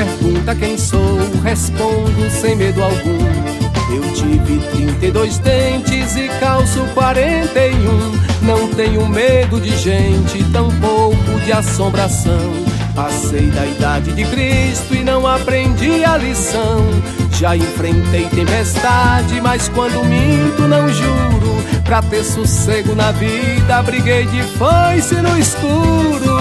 pergunta quem sou, respondo sem medo algum. Eu tive 32 dentes e calço 41. Não tenho medo de gente, tampouco de assombração. Passei da idade de Cristo e não aprendi a lição. Já enfrentei tempestade, mas quando minto não juro. Pra ter sossego na vida, briguei de foice no escuro.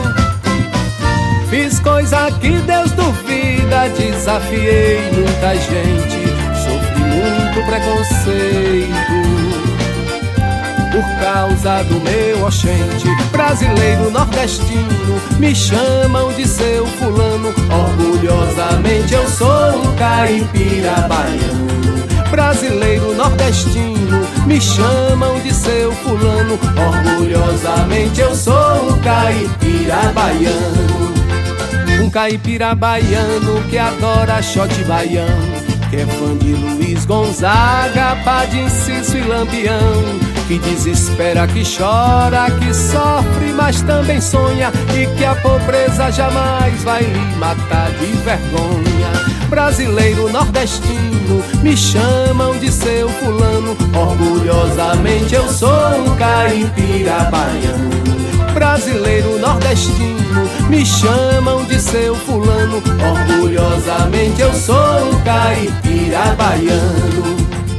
Fiz coisa que Deus duvida, desafiei muita gente, sofri muito preconceito por causa do meu oxente. Brasileiro nordestino, me chamam de seu fulano, orgulhosamente eu sou um caipira baiano. Brasileiro nordestino, me chamam de seu fulano, orgulhosamente eu sou um caipira baiano. Um caipira baiano que adora shot baiano, que é fã de Luiz Gonzaga, Padim, Cício e Lampião, que desespera, que chora, que sofre, mas também sonha, e que a pobreza jamais vai lhe matar de vergonha. Brasileiro nordestino, me chamam de seu fulano, orgulhosamente eu sou um caipira baiano. Brasileiro nordestino, me chamam de seu fulano, orgulhosamente eu sou um caipira baiano.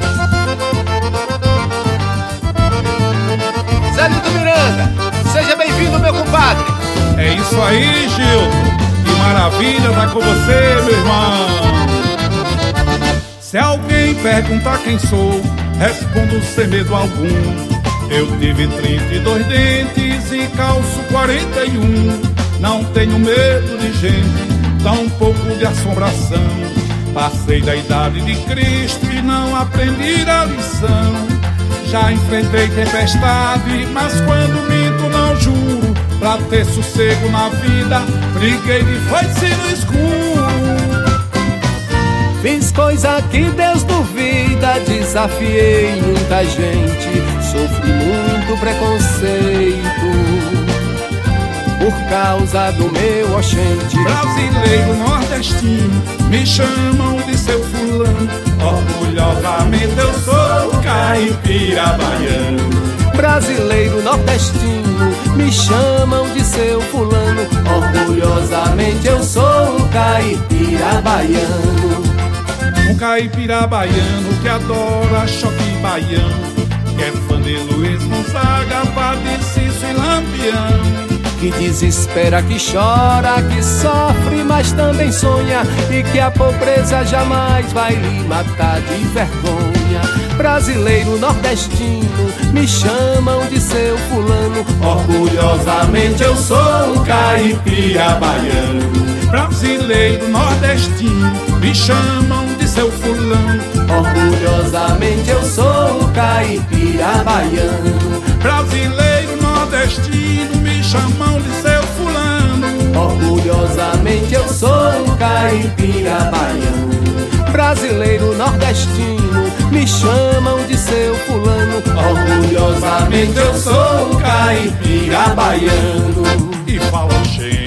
Zé Lito Miranda, seja bem-vindo, meu compadre. É isso aí, Gilton. Que maravilha estar com você, meu irmão. Se alguém perguntar quem sou, respondo sem medo algum. Eu tive 32 dentes e calço 41. Não tenho medo de gente, tampouco de assombração. Passei da idade de Cristo e não aprendi a lição. Já enfrentei tempestade, mas quando minto não juro. Pra ter sossego na vida, briguei de foice no escuro. Fiz coisa que Deus duvida, desafiei muita gente, sofri muito preconceito por causa do meu oxente. Brasileiro nordestino, me chamam de seu fulano, orgulhosamente eu sou caipira baiano. Brasileiro nordestino, me chamam de seu fulano, orgulhosamente eu sou um caipira baiano. Um caipira baiano que adora choque baiano, que é fã de Luiz Gonzaga, Padim, Cício e Lampião, que desespera, que chora, que sofre, mas também sonha, e que a pobreza jamais vai lhe matar de vergonha. Brasileiro nordestino, me chamam de seu fulano, orgulhosamente eu sou um caipira baiano. Brasileiro nordestino, me chamam de seu fulano, orgulhosamente eu sou um caipira baiano. Brasileiro nordestino, me chamam de seu fulano, orgulhosamente eu sou um caipira baiano. Brasileiro nordestino, me chamam de seu fulano, orgulhosamente eu sou um caipira baiano. E fala, gente.